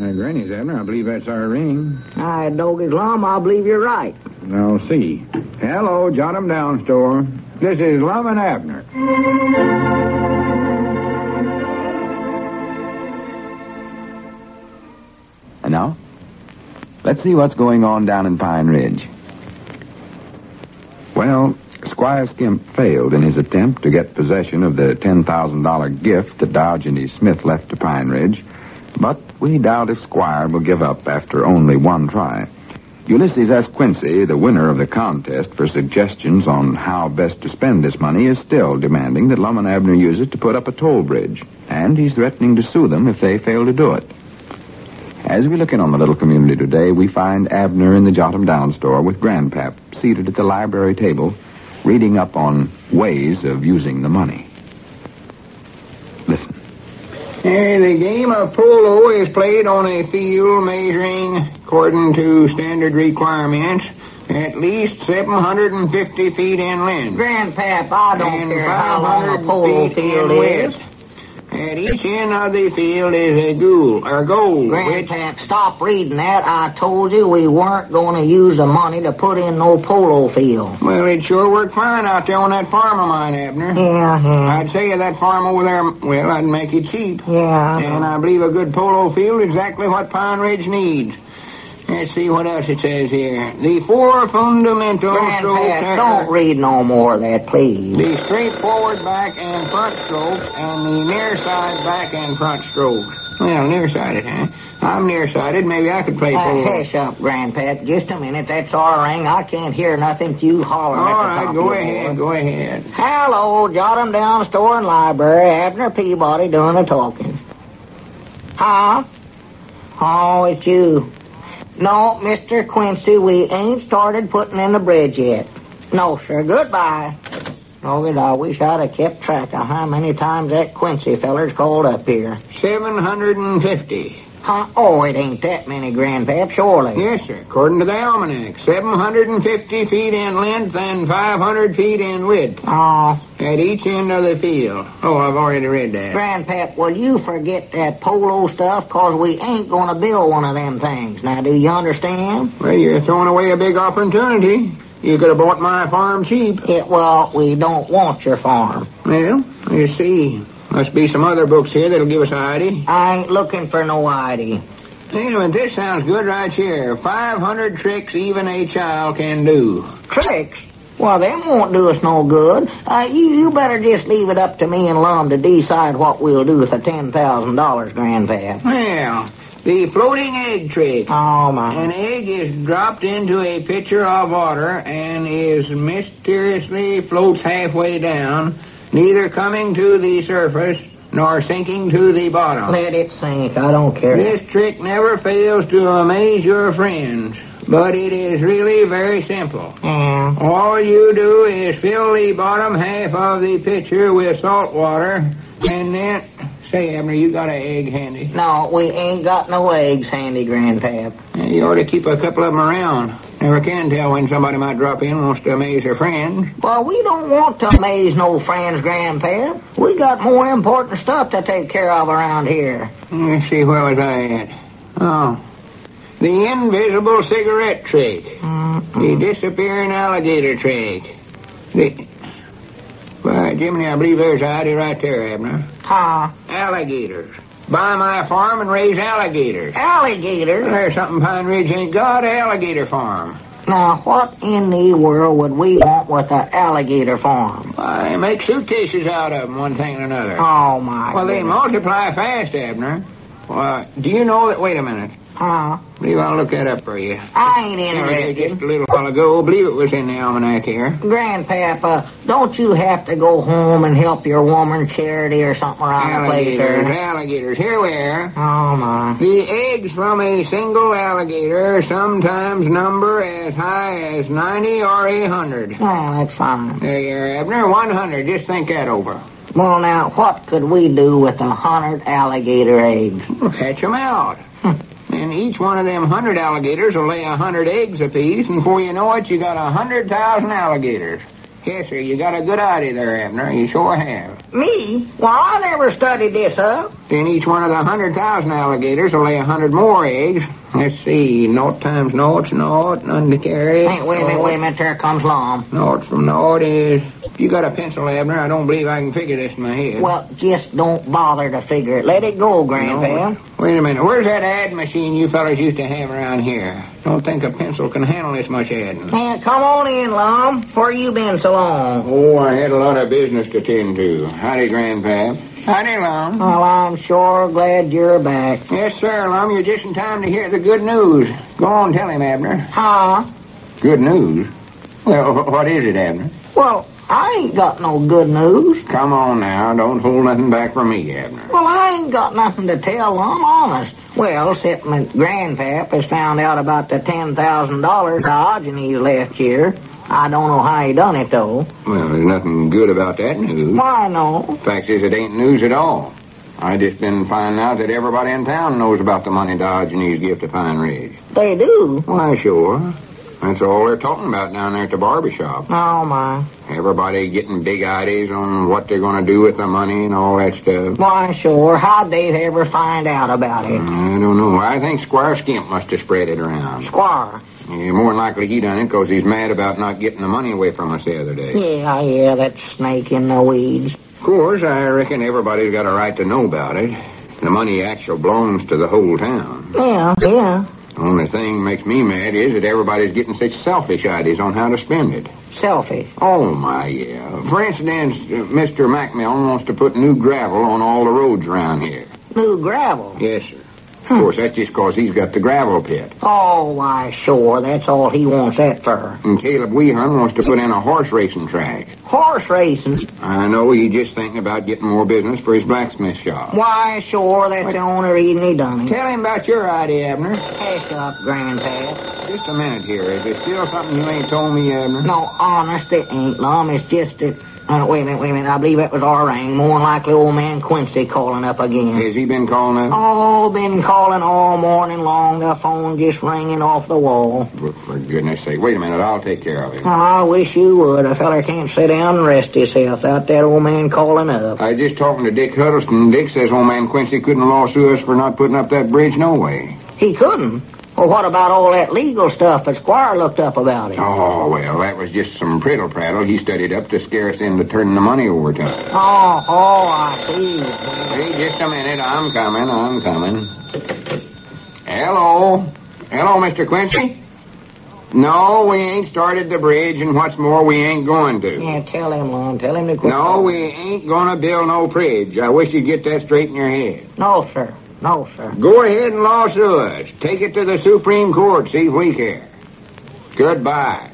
Granny's, Abner. I believe that's our ring. Doggy's Lum, I believe you're right. Now, see. Hello, Jot 'em Down store. This is Lum and Abner. And now, let's see what's going on down in Pine Ridge. Well, Squire Skimp failed in his attempt to get possession of the $10,000 gift that Dodge and E. Smith left to Pine Ridge, but we doubt if Squire will give up after only one try. Ulysses S. Quincy, the winner of the contest for suggestions on how best to spend this money, is still demanding that Lum and Abner use it to put up a toll bridge, and he's threatening to sue them if they fail to do it. As we look in on the little community today, we find Abner in the Jot 'em Down store with Grandpap seated at the library table, reading up on ways of using the money. Listen. The game of polo is played on a field measuring, according to standard requirements, at least 750 feet in length. Grandpap, I don't and care how long a 500 polo feet field in is. width. At each end of the field is a goal. Grandpap, stop reading that. I told you we weren't going to use the money to put in no polo field. Well, it sure worked fine out there on that farm of mine, Abner. Yeah. I'd say that farm over there, well, I'd make it cheap. Yeah. And I believe a good polo field is exactly what Pine Ridge needs. Let's see what else it says here. The four fundamental strokes Grandpap, don't read no more of that, please. the straightforward back and front strokes and the near-side back and front strokes. Well, nearsighted, huh? I'm nearsighted. Maybe I could play polo. Hush up, Grandpap. Just a minute. That's our ring. I can't hear nothing to you hollering All at the right, top go of your ahead, voice. go ahead. Hello, Jot 'em Down store and library. Abner Peabody doing the talking. Huh? Oh, it's you. No, Mr. Quincy, we ain't started putting in the bridge yet. No, sir. Goodbye. Oh, I wish I'd have kept track of how many times that Quincy feller's called up here. 750. Huh? Oh, it ain't that many, Grandpap, surely. Yes, sir. According to the almanac, 750 feet in length and 500 feet in width Oh, at each end of the field. Oh, I've already read that. Grandpap, will you forget that polo stuff? 'Cause we ain't gonna build one of them things. Now, do you understand? Well, you're throwing away a big opportunity. You could have bought my farm cheap. Well, we don't want your farm. Well, you see, must be some other books here that'll give us an idea. I ain't looking for no ID. Wait a minute, this sounds good right here. 500 tricks even a child can do. Tricks? Well, them won't do us no good. You better just leave it up to me and Lum to decide what we'll do with the $10,000, Grandpap. Well, the floating egg trick. Oh, my. An egg is dropped into a pitcher of water and is mysteriously floats halfway down, neither coming to the surface nor sinking to the bottom. Let it sink. I don't care. This trick never fails to amaze your friends, but it is really very simple. Yeah. All you do is fill the bottom half of the pitcher with salt water, and then... Say, Abner, you got an egg handy? No, we ain't got no eggs handy, Grandpap. You ought to keep a couple of them around. Never can tell when somebody might drop in and wants to amaze their friends. Well, we don't want to amaze no friends, Grandpap. We got more important stuff to take care of around here. Let's see, where was I at? Oh, the invisible cigarette trick. The disappearing alligator trick. Well, Jiminy, I believe there's a ID right there, Abner. Huh? Alligators. Buy my farm and raise alligators. Alligators? There's something Pine Ridge ain't got, an alligator farm. Now, what in the world would we want with an alligator farm? Why, they make suitcases out of them, one thing and another. Oh, my Well, they goodness. multiply fast, Abner. Well, do you know that... Wait a minute. Huh? I believe I'll look that up for you. I ain't Just interested. a little while ago. I believe it was in the almanac here. Grandpapa, don't you have to go home and help your woman charity or something around the place, Alligators, sir? alligators. Here we are. Oh, my. The eggs from a single alligator sometimes number as high as 90 or 100. Well, that's fine. There you are, Abner. 100. Just think that over. Well, now, what could we do with 100 alligator eggs? Well, hatch them out. And each one of them 100 alligators will lay 100 eggs apiece, and before you know it, you got 100,000 alligators. Yes, sir. You got a good idea there, Abner. You sure have. Me? Well, I never studied this up. Then each one of the 100,000 alligators will lay 100 more eggs. Let's see. Naught times naught's naught. None to carry. Hey, wait a minute. There comes Lom. Naught from naught is... If you got a pencil, Abner, I don't believe I can figure this in my head. Well, just don't bother to figure it. Let it go, Grandpa. No, wait a minute. Where's that ad machine you fellas used to have around here? Don't think a pencil can handle this much adding. Hey, come on in, Lom. Where you been so long? Oh, I had a lot of business to tend to. Howdy, Grandpa. Howdy, Lum. Well, I'm sure glad you're back. Yes, sir, Lum. You're just in time to hear the good news. Go on, tell him, Abner. Huh? Good news? Well, what is it, Abner? Well, I ain't got no good news. Come on now. Don't hold nothing back from me, Abner. Well, I ain't got nothing to tell, Lum, honest. Well, except my grandpap has found out about the $10,000 Diogenes last year. I don't know how he done it, though. Well, there's nothing good about that news. Why, no? Fact is, it ain't news at all. I just been finding out that everybody in town knows about the money Diogenes give to Pine Ridge. They do? Why, sure. That's all they're talking about down there at the barbershop. Oh, my. Everybody getting big ideas on what they're going to do with the money and all that stuff. Why, sure. How'd they ever find out about it? I don't know. I think Squire Skimp must have spread it around. Squire? Yeah, more than likely he done it because he's mad about not getting the money away from us the other day. Yeah, that snake in the weeds. Of course, I reckon everybody's got a right to know about it. The money actually belongs to the whole town. Yeah. The only thing makes me mad is that everybody's getting such selfish ideas on how to spend it. Selfish? Oh, my, yeah. For instance, Mr. McMillan wants to put new gravel on all the roads around here. New gravel? Yes, sir. Of course, that's just because he's got the gravel pit. Oh, why, sure. That's all he wants that for. And Caleb Weehun wants to put in a horse racing track. Horse racing? I know he's just thinking about getting more business for his blacksmith shop. Why, sure. That's the only reason he done it. Tell him about your idea, Abner. Hush up, Grandpa. Just a minute here. Is there still something you ain't told me, Abner? No, honest, it ain't, Lum. It's just that... wait a minute. I believe that was our ring. More than likely old man Quincy calling up again. Has he been calling up? Oh, been calling all morning long. The phone just ringing off the wall. For goodness sake. Wait a minute. I'll take care of him. Oh, I wish you would. A feller can't sit down and rest himself without that old man calling up. I was just talking to Dick Huddleston. Dick says old man Quincy couldn't lawsuit us for not putting up that bridge no way. He couldn't? Well, what about all that legal stuff that Squire looked up about it? Oh, well, that was just some prattle he studied up to scare us into turning the money over to him. Oh, I see. Hey, just a minute. I'm coming. Hello, Mr. Quincy? No, we ain't started the bridge, and what's more, we ain't going to. Yeah, tell him, Lon. Tell him to quit. No, we ain't going to build no bridge. I wish you'd get that straight in your head. No, sir. Go ahead and lawsuit us. Take it to the Supreme Court, see if we care. Goodbye.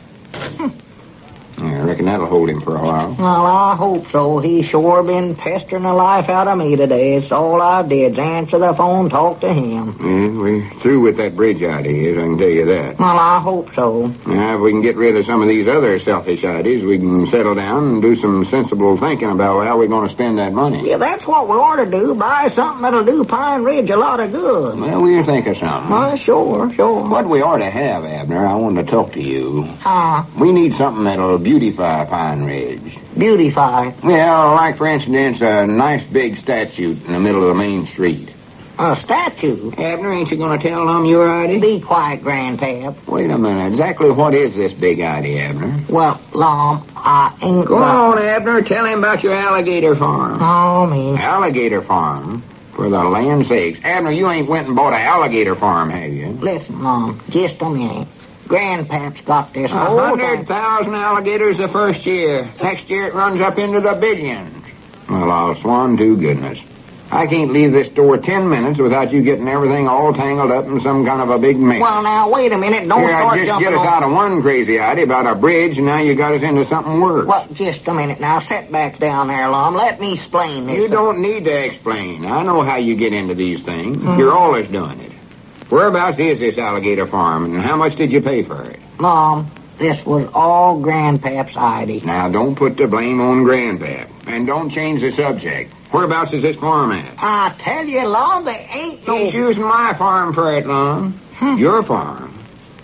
I reckon that'll hold him for a while. Well, I hope so. He's sure been pestering the life out of me today. It's all I did, answer the phone, talk to him. Yeah, we're through with that bridge idea, I can tell you that. Well, I hope so. Now, if we can get rid of some of these other selfish ideas, we can settle down and do some sensible thinking about how we're going to spend that money. Yeah, that's what we ought to do. Buy something that'll do Pine Ridge a lot of good. Well, we'll think of something. Well, sure. What we ought to have, Abner, I wanted to talk to you. We need something that'll beautify Pine Ridge. Beautify? Well, like, for instance, a nice big statue in the middle of the main street. A statue? Abner, ain't you going to tell them your idea? Be quiet, Grandpap. Wait a minute. Exactly what is this big idea, Abner? Well, Lom, I ain't... Go on, Abner. Tell him about your alligator farm. Oh, me. Alligator farm? For the land's sakes. Abner, you ain't went and bought an alligator farm, have you? Listen, Lom, just a minute. Grandpap's got this whole 100,000 alligators the first year. Next year it runs up into the billions. Well, I'll swan to goodness. I can't leave this store 10 minutes without you getting everything all tangled up in some kind of a big mess. Well, now, wait a minute. Don't start just jumping get us out of one crazy idea about a bridge, and now you got us into something worse. Well, just a minute now. Sit back down there, Lom. Let me explain this. You don't need to explain. I know how you get into these things. You're always doing it. Whereabouts is this alligator farm, and how much did you pay for it? Mom, this was all Grandpap's idea. Now, don't put the blame on Grandpap, and don't change the subject. Whereabouts is this farm at? I tell you, Lom, there ain't no... He's using my farm for it, Lon. Your farm.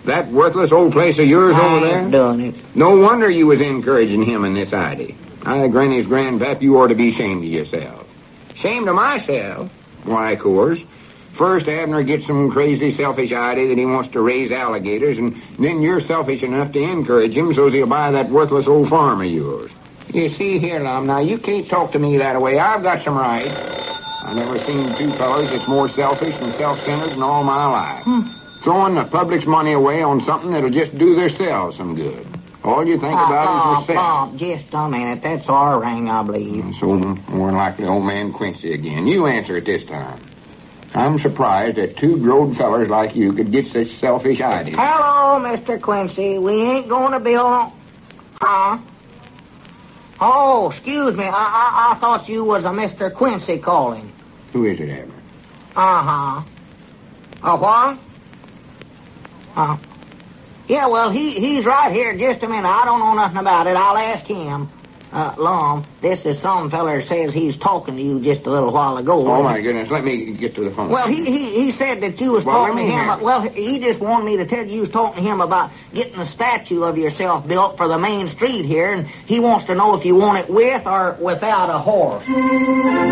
That worthless old place of yours over there? I ain't doing it. No wonder you was encouraging him in this idea. Granny's grandpap, you ought to be ashamed of yourself. Ashamed of myself? Why, of course. First, Abner gets some crazy, selfish idea that he wants to raise alligators, and then you're selfish enough to encourage him so he'll buy that worthless old farm of yours. You see here, Lum, now you can't talk to me that way. I've got some rights. I never seen two fellows that's more selfish and self-centered in all my life. Throwing the public's money away on something that'll just do theirselves some good. All you think about is yourself. Bob, just a minute. That's our ring, I believe. So, more than likely old man Quincy again. You answer it this time. I'm surprised that two grown fellers like you could get such selfish ideas. Hello, Mr. Quincy. We ain't going to build... Oh, excuse me. I thought you was a Mr. Quincy calling. Who is it, Abner? Uh-huh. A what? Yeah, well, he's right here. Just a minute. I don't know nothing about it. I'll ask him. Lum, this is some feller says he's talking to you just a little while ago. Oh, my goodness. Let me get to the phone. Well, he said that you was talking to him. Well, he just wanted me to tell you was talking to him about getting a statue of yourself built for the main street here, and he wants to know if you want it with or without a horse.